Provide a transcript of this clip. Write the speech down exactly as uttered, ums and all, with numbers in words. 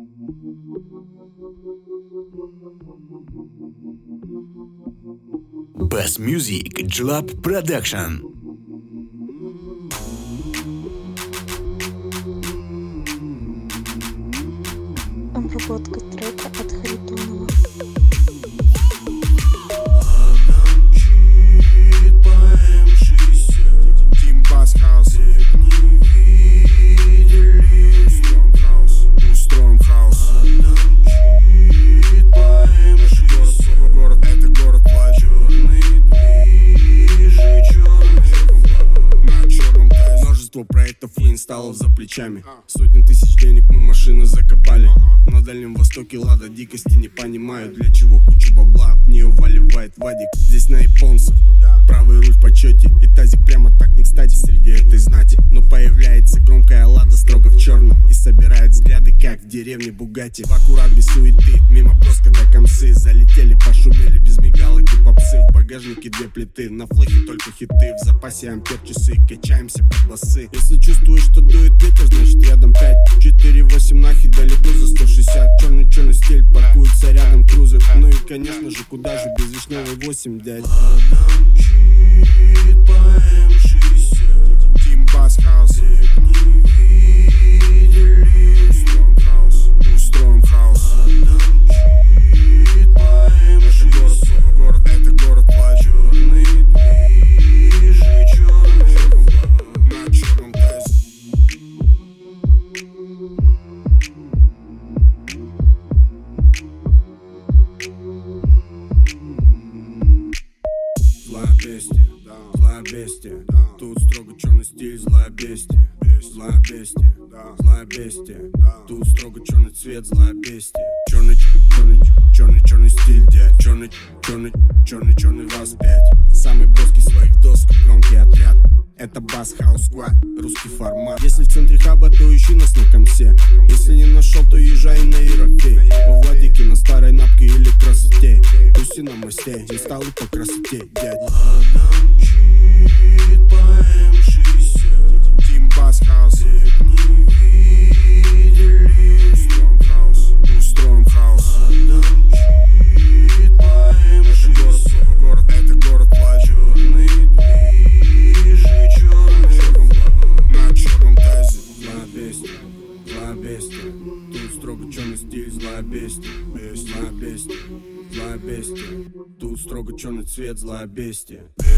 Best Music J-Lab Production. Обработка трека от Харитонова. Проектов и инсталлов за плечами. Сотни тысяч денег мы машины закопали. На Дальнем Востоке лада дикости не понимают, для чего кучу бабла в нее валивает Вадик. Здесь на японцах правый руль в почете, и тазик прямо так не кстати среди этой знати. Но появляется громкая лада строго в черном и собирает взгляды, как в деревне Бугатти. В аккурат без суеты, мимо броска до комсы. Залетели, пошумели без мигалок и попсы. В багажнике две плиты, на флехе только хиты. В запасе ампер часы, качаемся под басы. Если чувствуешь, что дует ветер, значит рядом пять четыре восемь нахи, далеко за сто шестьдесят. Черный-черный стиль, паркуется рядом крузер. Ну и конечно же, куда же без вишневой восемь, дядь. Мчит по эм шестьдесят, Тим Бас Хаус. Не видели, устроим хаос, устроим хаос. Мчит по эм шестьдесят, город, это город плач. Черный движи, черный на черном тезе. Злая бестия, злая бестия. Тут строго черный стиль, злая бестия. Злая бестия, злая бестия. Тут строго черный цвет, злая бестия. Черный, черный, черный, черный стиль, дядь. Черный, черный, черный, черный вас пять. Самый броский своих досках, громкий отряд. Это Bass House Squad, русский формат. Если в центре хаба, то ищи нас на комсе. Если не нашел, то езжай на Ерофей. Во Владике, на старой напке или красоте. Туси на мосте, здесь сталы по красоте, дядь. Мчит по эм шестьдесят, Тим Бас Хаус. Не видели, устроим хаос, устроим хаос. Мчит по эм шестьдесят, город, это город плач. Черный движи, черный на черном тезе. Злая бестия, злая бестия. Тут строго черный стиль, злая бестия. Злая бестия, злая бестия. Тут строго черный цвет, злая бестия.